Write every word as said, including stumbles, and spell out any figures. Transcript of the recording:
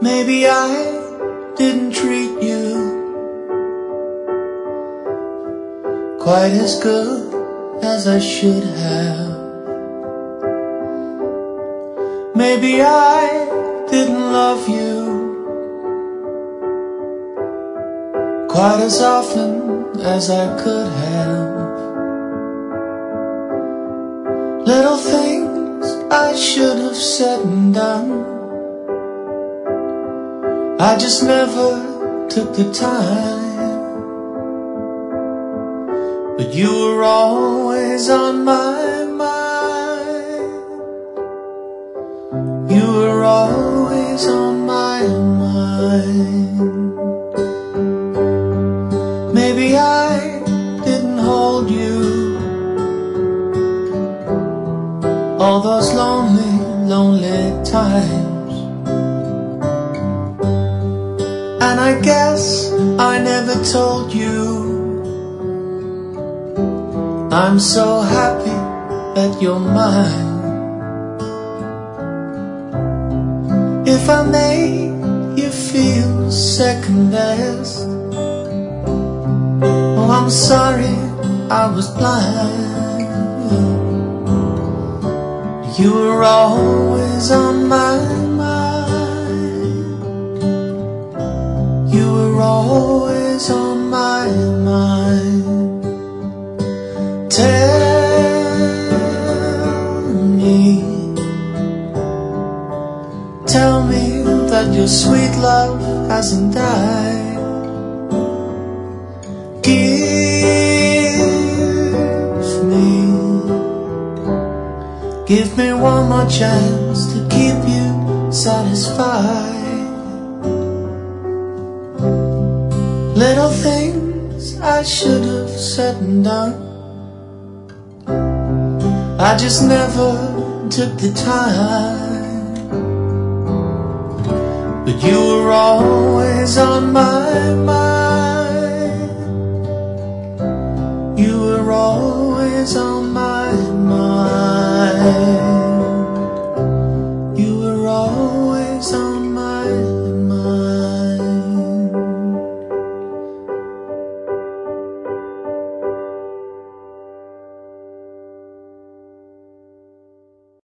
Maybe I didn't treat you quite as good as I should have. Maybe I didn't love you quite as often as I could have. Little things I should have said and done, I just never took the time. But you were always on my mind. You were always on my mind. Maybe I didn't hold you all those lonely, lonely times. And I guess I never told you I'm so happy that you're mine. If I made you feel second best, oh, I'm sorry I was blind. You were always on my mind. You were always on my mind. Tell me, tell me that your sweet love hasn't died. Give me, give me one more chance to keep you satisfied. Little things I should have said and done, I just never took the time. But you were always on my mind.